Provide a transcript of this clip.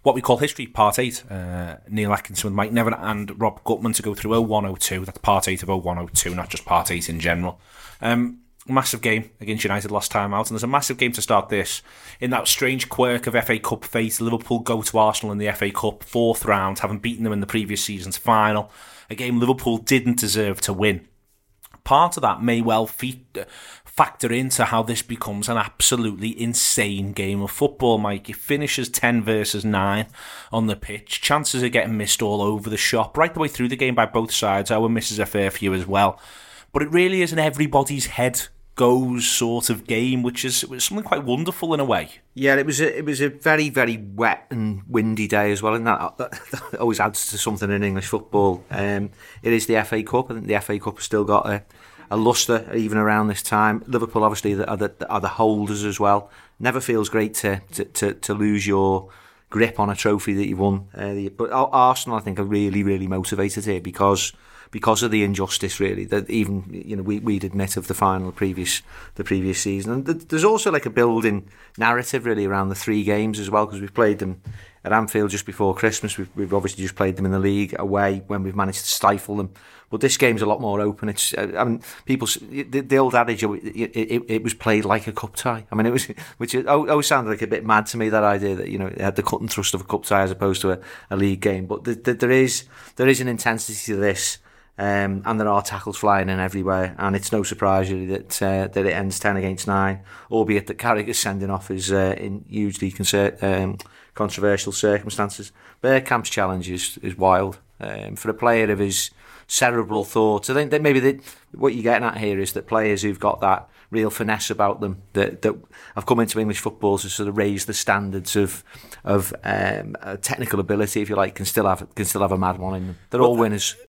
what we call history, Part 8. Neil Atkinson with Mike Nevin and Rob Gutman to go through 0102. That's Part 8 of 0102, not just Part 8 in general. Massive game against United last time out, and there's a massive game to start this. In that strange quirk of FA Cup fate, Liverpool go to Arsenal in the FA Cup, 4th round, having beaten them in the previous season's final. A game Liverpool didn't deserve to win. Part of that may well factor into how this becomes an absolutely insane game of football, Mike. It finishes 10 versus 9 on the pitch. Chances are getting missed all over the shop, right the way through the game by both sides. Owen misses a fair few as well. But it really is an everybody's head goes sort of game, which is something quite wonderful in a way. Yeah, it was a very, very wet and windy day as well, and that always adds to something in English football. It is the FA Cup. I think the FA Cup has still got a lustre even around this time. Liverpool obviously are the holders as well. Never feels great to lose your grip on a trophy that you've won. But Arsenal, I think, are really, really motivated here because of the injustice, really, that even we'd admit of the final the previous season. And there's also like a building narrative really around the 3 games as well, because we've played them at Anfield just before Christmas. We've obviously just played them in the league away when we've managed to stifle them. But this game's a lot more open. It's people, the old adage, it was played like a cup tie. I mean, it was, which always sounded like a bit mad to me, that idea that it had the cut and thrust of a cup tie as opposed to a league game. But there is an intensity to this. And there are tackles flying in everywhere, and it's no surprise really that it ends 10 against 9, albeit that Carragher's sending off is in hugely controversial circumstances. Bergkamp's challenge is wild for a player of his cerebral thoughts. I think that maybe what you're getting at here is that players who've got that real finesse about them that have come into English football to sort of raise the standards of technical ability, if you like, can still have a mad one in them. They're all winners.